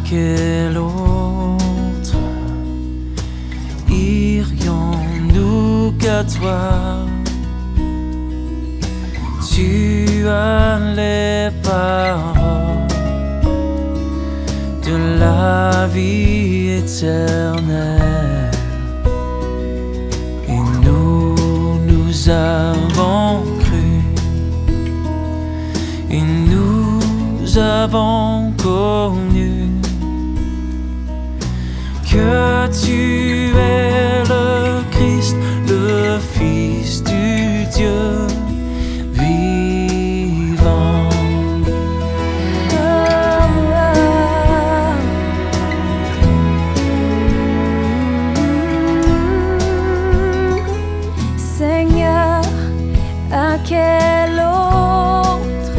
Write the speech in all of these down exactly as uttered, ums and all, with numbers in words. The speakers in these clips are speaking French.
quel autre irions-nous qu'à toi? Tu as les paroles de la vie éternelle, et nous, nous avons cru, et nous avons connu que tu es le Christ, le Fils du Dieu vivant. Seigneur, à quel autre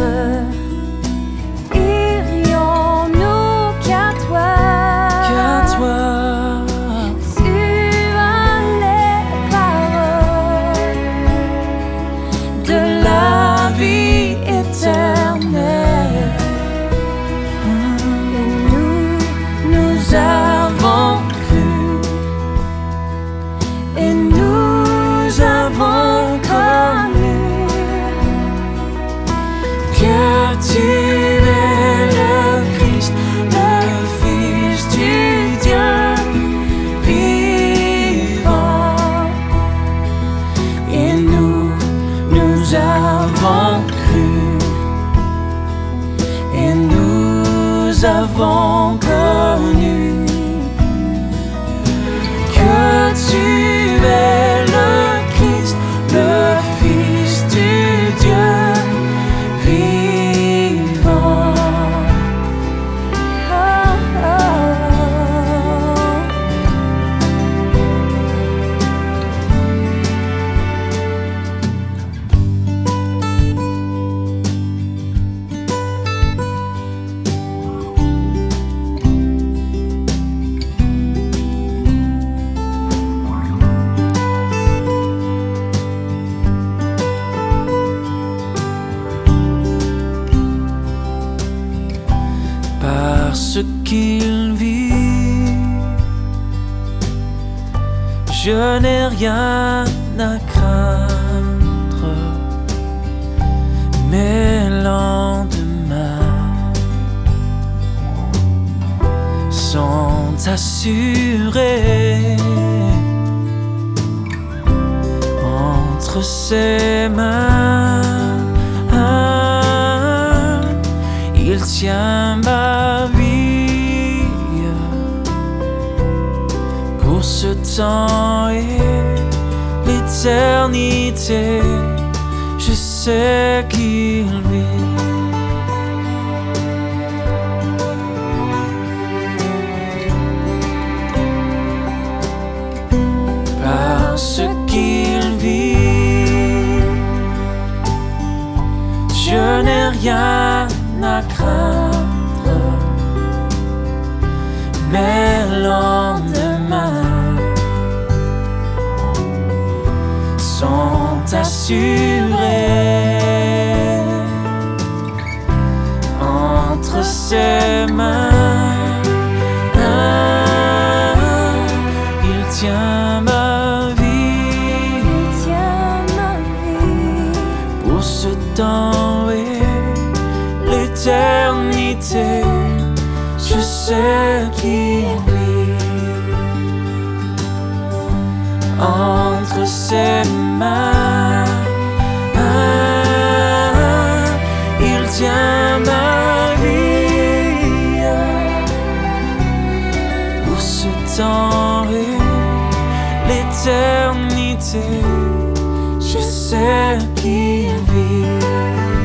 irions-nous qu'à toi? Qu'à toi. Tu as les paroles de la vie éternelle, et nous, nous avons cru, et nous avons connu que tu es le Christ, le Fils du Dieu vivant, et nous, nous avons cru, et nous avons connu que tu es le Christ, le Fils du Dieu vivant. Oh, oh, Parce qu'il vit, je n'ai rien à craindre, mes lendemains sont assurés entre ses mains. Il tient ma vie pour ce temps et l'éternité. Je sais qu'il vit. Parce qu'il vit, je n'ai rien à craindre, mes lendemains sont assurés entre ses mains. Il tient ma vie, il tient ma vie pour ce temps et l'éternité. Je sais qu'il vit entre ses mains. Il tient ma vie pour ce temps et l'éternité. Je sais qu'il vit.